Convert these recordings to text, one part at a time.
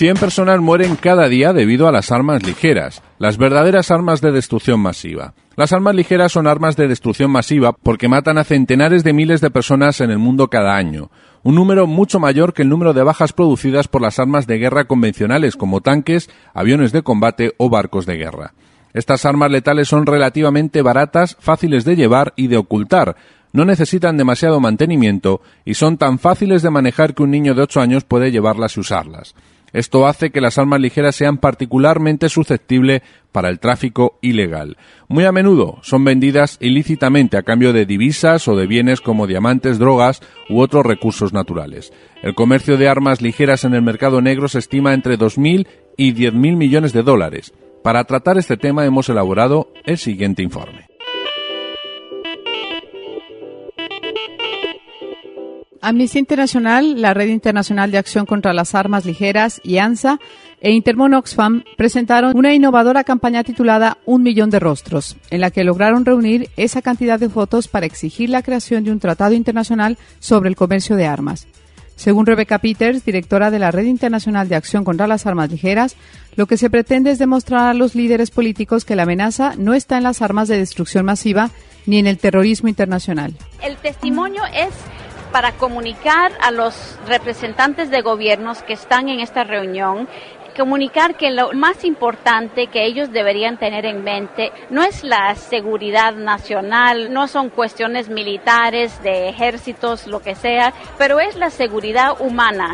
100 personas mueren cada día debido a las armas ligeras, las verdaderas armas de destrucción masiva. Las armas ligeras son armas de destrucción masiva porque matan a centenares de miles de personas en el mundo cada año, un número mucho mayor que el número de bajas producidas por las armas de guerra convencionales como tanques, aviones de combate o barcos de guerra. Estas armas letales son relativamente baratas, fáciles de llevar y de ocultar, no necesitan demasiado mantenimiento y son tan fáciles de manejar que un niño de 8 años puede llevarlas y usarlas. Esto hace que las armas ligeras sean particularmente susceptibles para el tráfico ilegal. Muy a menudo son vendidas ilícitamente a cambio de divisas o de bienes como diamantes, drogas u otros recursos naturales. El comercio de armas ligeras en el mercado negro se estima entre 2.000 y 10.000 millones de dólares. Para tratar este tema hemos elaborado el siguiente informe. Amnistía Internacional, la Red Internacional de Acción contra las Armas Ligeras y ANSA e Intermon Oxfam presentaron una innovadora campaña titulada Un millón de rostros, en la que lograron reunir esa cantidad de fotos para exigir la creación de un tratado internacional sobre el comercio de armas. Según Rebecca Peters, directora de la Red Internacional de Acción contra las Armas Ligeras, lo que se pretende es demostrar a los líderes políticos que la amenaza no está en las armas de destrucción masiva ni en el terrorismo internacional. El testimonio es para comunicar a los representantes de gobiernos que están en esta reunión, comunicar que lo más importante que ellos deberían tener en mente no es la seguridad nacional, no son cuestiones militares, de ejércitos, lo que sea, pero es la seguridad humana.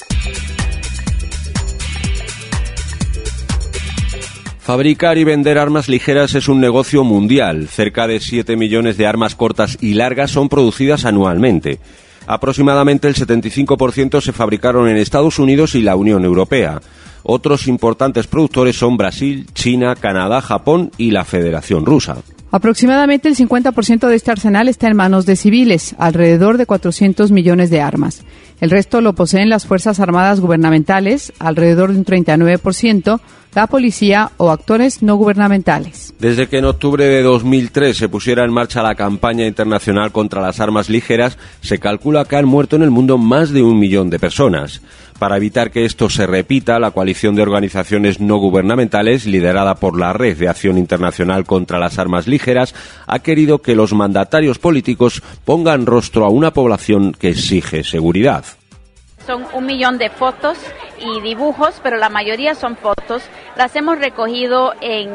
Fabricar y vender armas ligeras es un negocio mundial. Cerca de 7 millones de armas cortas y largas son producidas anualmente. Aproximadamente el 75% se fabricaron en Estados Unidos y la Unión Europea. Otros importantes productores son Brasil, China, Canadá, Japón y la Federación Rusa. Aproximadamente el 50% de este arsenal está en manos de civiles, alrededor de 400 millones de armas. El resto lo poseen las Fuerzas Armadas gubernamentales, alrededor de un 39%, la policía o actores no gubernamentales. Desde que en octubre de 2003 se pusiera en marcha la campaña internacional contra las armas ligeras, se calcula que han muerto en el mundo más de 1 millón de personas. Para evitar que esto se repita, la coalición de organizaciones no gubernamentales, liderada por la Red de Acción Internacional contra las Armas Ligeras, ha querido que los mandatarios políticos pongan rostro a una población que exige seguridad. Son 1 millón de fotos y dibujos, pero la mayoría son fotos. Las hemos recogido en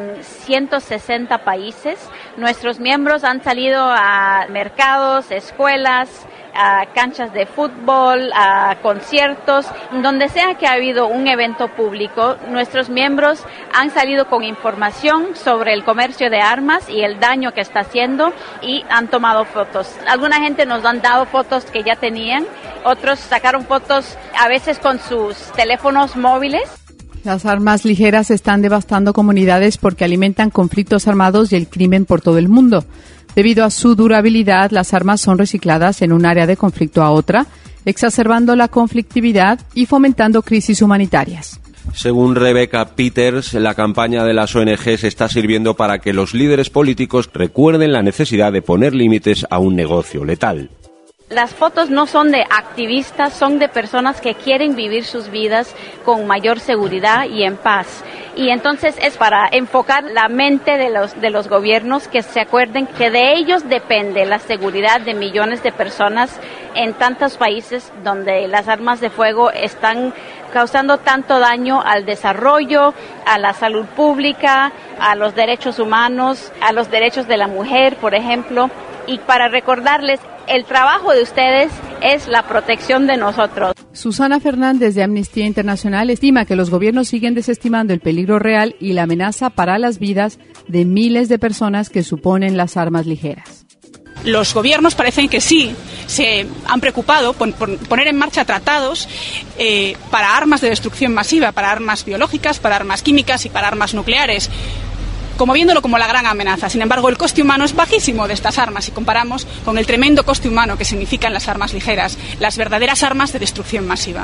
160 países. Nuestros miembros han salido a mercados, escuelas, a canchas de fútbol, a conciertos, donde sea que ha habido un evento público, nuestros miembros han salido con información sobre el comercio de armas y el daño que está haciendo y han tomado fotos. Alguna gente nos han dado fotos que ya tenían, otros sacaron fotos a veces con sus teléfonos móviles. Las armas ligeras están devastando comunidades porque alimentan conflictos armados y el crimen por todo el mundo. Debido a su durabilidad, las armas son recicladas en un área de conflicto a otra, exacerbando la conflictividad y fomentando crisis humanitarias. Según Rebecca Peters, la campaña de las ONGs está sirviendo para que los líderes políticos recuerden la necesidad de poner límites a un negocio letal. Las fotos no son de activistas, son de personas que quieren vivir sus vidas con mayor seguridad y en paz. Y entonces es para enfocar la mente de los gobiernos que se acuerden que de ellos depende la seguridad de millones de personas en tantos países donde las armas de fuego están causando tanto daño al desarrollo, a la salud pública, a los derechos humanos, a los derechos de la mujer, por ejemplo. Y para recordarles, el trabajo de ustedes es la protección de nosotros. Susana Fernández de Amnistía Internacional estima que los gobiernos siguen desestimando el peligro real y la amenaza para las vidas de miles de personas que suponen las armas ligeras. Los gobiernos parecen que sí se han preocupado por poner en marcha tratados para armas de destrucción masiva, para armas biológicas, para armas químicas y para armas nucleares, como viéndolo como la gran amenaza. Sin embargo, el coste humano es bajísimo de estas armas si comparamos con el tremendo coste humano que significan las armas ligeras, las verdaderas armas de destrucción masiva.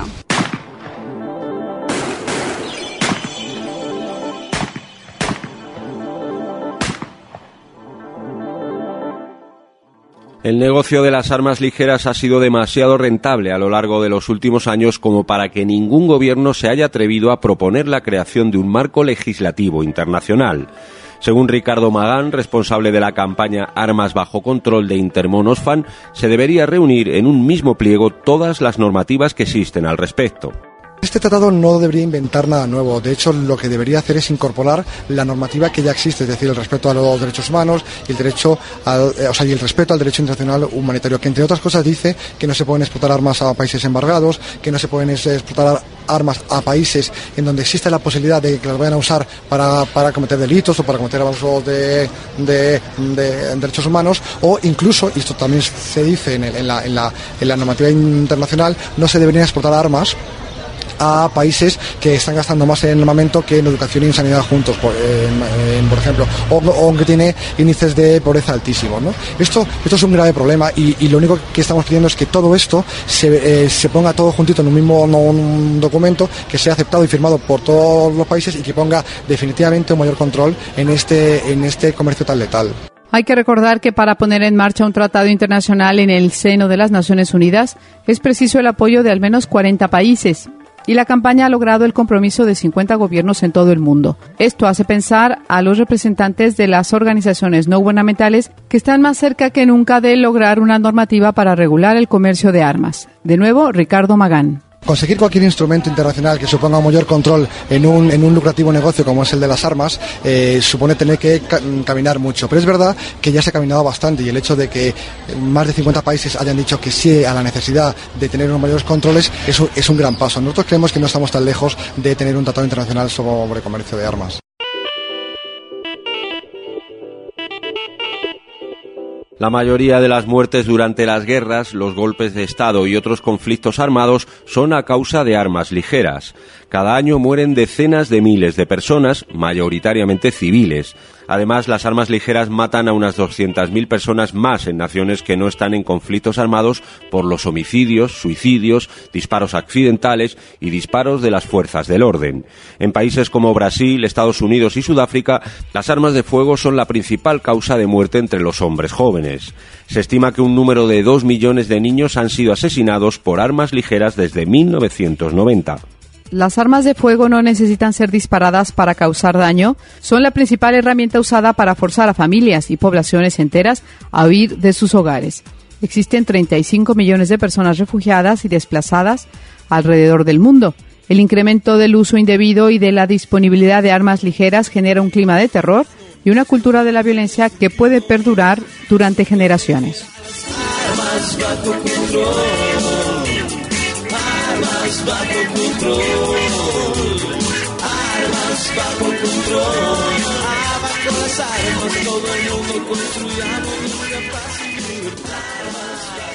El negocio de las armas ligeras ha sido demasiado rentable a lo largo de los últimos años como para que ningún gobierno se haya atrevido a proponer la creación de un marco legislativo internacional. Según Ricardo Magán, responsable de la campaña Armas bajo control de Intermon Oxfam, se debería reunir en un mismo pliego todas las normativas que existen al respecto. Este tratado no debería inventar nada nuevo. De hecho, lo que debería hacer es incorporar la normativa que ya existe, es decir, el respeto a los derechos humanos y el respeto al derecho internacional humanitario, que entre otras cosas dice que no se pueden exportar armas a países embargados, que no se pueden exportar armas a países en donde existe la posibilidad de que las vayan a usar para cometer delitos o para cometer abusos de derechos humanos, o incluso, y esto también se dice en la normativa internacional, no se deberían exportar armas a países que están gastando más en armamento que en educación y en sanidad juntos, por ejemplo, o que tiene índices de pobreza altísimos, ¿no? Esto es un grave problema y lo único que estamos pidiendo es que todo esto se ponga todo juntito en un documento que sea aceptado y firmado por todos los países y que ponga definitivamente un mayor control en este comercio tan letal. Hay que recordar que para poner en marcha un tratado internacional en el seno de las Naciones Unidas es preciso el apoyo de al menos 40 países. Y la campaña ha logrado el compromiso de 50 gobiernos en todo el mundo. Esto hace pensar a los representantes de las organizaciones no gubernamentales que están más cerca que nunca de lograr una normativa para regular el comercio de armas. De nuevo, Ricardo Magán. Conseguir cualquier instrumento internacional que suponga un mayor control en un lucrativo negocio como es el de las armas supone tener que caminar mucho. Pero es verdad que ya se ha caminado bastante y el hecho de que más de 50 países hayan dicho que sí a la necesidad de tener unos mayores controles es un gran paso. Nosotros creemos que no estamos tan lejos de tener un tratado internacional sobre comercio de armas. La mayoría de las muertes durante las guerras, los golpes de Estado y otros conflictos armados son a causa de armas ligeras. Cada año mueren decenas de miles de personas, mayoritariamente civiles. Además, las armas ligeras matan a unas 200.000 personas más en naciones que no están en conflictos armados por los homicidios, suicidios, disparos accidentales y disparos de las fuerzas del orden. En países como Brasil, Estados Unidos y Sudáfrica, las armas de fuego son la principal causa de muerte entre los hombres jóvenes. Se estima que un número de 2 millones de niños han sido asesinados por armas ligeras desde 1990. Las armas de fuego no necesitan ser disparadas para causar daño. Son la principal herramienta usada para forzar a familias y poblaciones enteras a huir de sus hogares. Existen 35 millones de personas refugiadas y desplazadas alrededor del mundo. El incremento del uso indebido y de la disponibilidad de armas ligeras genera un clima de terror y una cultura de la violencia que puede perdurar durante generaciones. Armas bajo control. Abajo las armas, todo el mundo construyamos una paz y libertad.